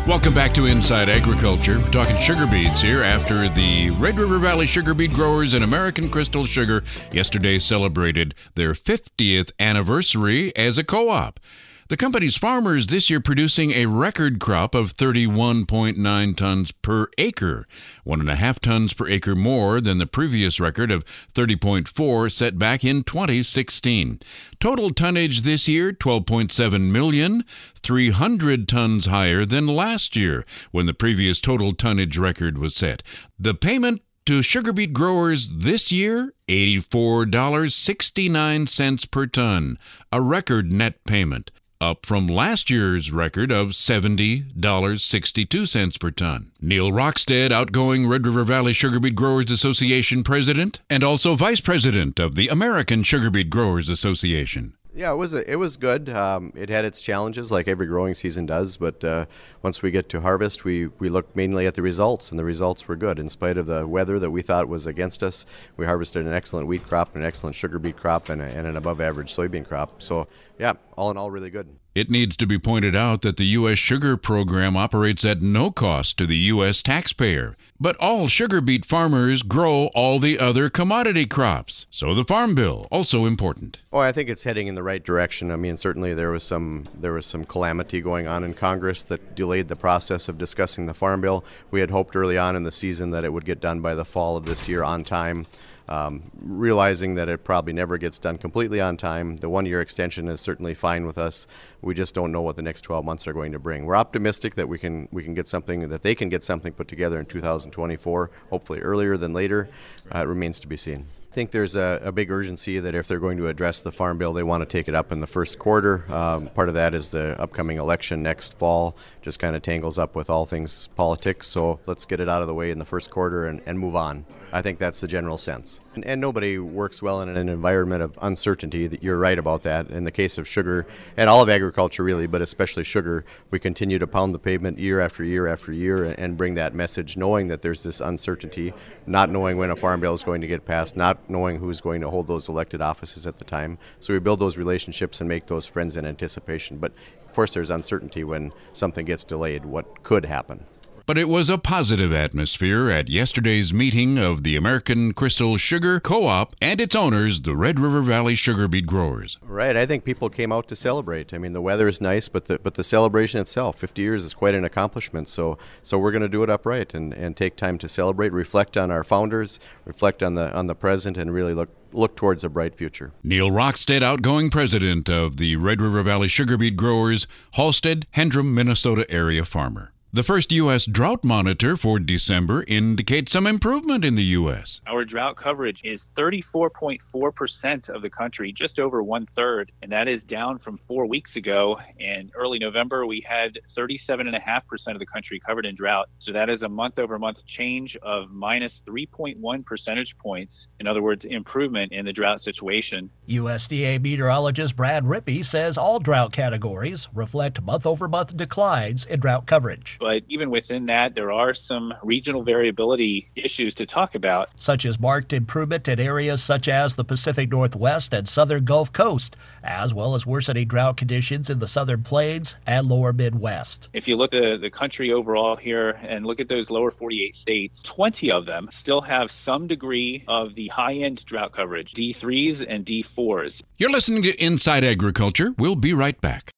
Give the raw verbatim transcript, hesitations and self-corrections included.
Welcome back to Inside Agriculture. We're talking sugar beets here after the Red River Valley Sugar Beet Growers and American Crystal Sugar yesterday celebrated their fiftieth anniversary as a co-op. The company's farmers this year producing a record crop of thirty-one point nine tons per acre, one and a half tons per acre more than the previous record of thirty point four set back in twenty sixteen. Total tonnage this year, twelve point seven million, three hundred tons higher than last year when the previous total tonnage record was set. The payment to sugar beet growers this year, eighty-four dollars and sixty-nine cents per ton, a record net payment, up from last year's record of seventy dollars and sixty-two cents per ton. Neil Rockstead, outgoing Red River Valley Sugar Beet Growers Association president and also vice president of the American Sugar Beet Growers Association. Yeah, it was a, it was good. Um, it had its challenges, like every growing season does. But uh, once we get to harvest, we we look mainly at the results, and the results were good. In spite of the weather that we thought was against us, we harvested an excellent wheat crop, an excellent sugar beet crop, and, a, and an above-average soybean crop. So, yeah, all in all, really good. It needs to be pointed out that the U S Sugar Program operates at no cost to the U S taxpayer. But all sugar beet farmers grow all the other commodity crops. So the Farm Bill, also important. Oh, I think it's heading in the right direction. I mean, certainly there was some there was some calamity going on in Congress that delayed the process of discussing the Farm Bill. We had hoped early on in the season that it would get done by the fall of this year on time. Um, realizing that it probably never gets done completely on time. The one-year extension is certainly fine with us. We just don't know what the next twelve months are going to bring. We're optimistic that we can we can get something, that they can get something put together in two thousand twenty-four, hopefully earlier than later. Uh, it remains to be seen. I think there's a, a big urgency that if they're going to address the Farm Bill, they want to take it up in the first quarter. Um, part of that is the upcoming election next fall. Just kind of tangles up with all things politics. So let's get it out of the way in the first quarter and, and move on. I think that's the general sense. And, and nobody works well in an environment of uncertainty. That you're right about that. In the case of sugar, and all of agriculture really, but especially sugar, we continue to pound the pavement year after year after year and bring that message, knowing that there's this uncertainty, not knowing when a Farm Bill is going to get passed, not knowing who's going to hold those elected offices at the time. So we build those relationships and make those friends in anticipation. But of course there's uncertainty when something gets delayed, what could happen. But it was a positive atmosphere at yesterday's meeting of the American Crystal Sugar Co-op and its owners, the Red River Valley Sugar Beet Growers. Right, I think people came out to celebrate. I mean, the weather is nice, but the but the celebration itself, fifty years, is quite an accomplishment. So so we're going to do it upright and, and take time to celebrate, reflect on our founders, reflect on the on the present, and really look look towards a bright future. Neil Rockstead, outgoing president of the Red River Valley Sugar Beet Growers, Halstead, Hendrum, Minnesota area farmer. The first U S drought monitor for December indicates some improvement in the U S. Our drought coverage is thirty-four point four percent of the country, just over one third, and that is down from four weeks ago. In early November, we had thirty-seven point five percent of the country covered in drought. So that is a month-over-month change of minus three point one percentage points. In other words, improvement in the drought situation. U S D A meteorologist Brad Rippey says all drought categories reflect month-over-month declines in drought coverage. But even within that, there are some regional variability issues to talk about. Such as marked improvement in areas such as the Pacific Northwest and southern Gulf Coast, as well as worsening drought conditions in the southern plains and lower Midwest. If you look at the country overall here and look at those lower forty-eight states, twenty of them still have some degree of the high-end drought coverage, D threes and D fours. You're listening to Inside Agriculture. We'll be right back.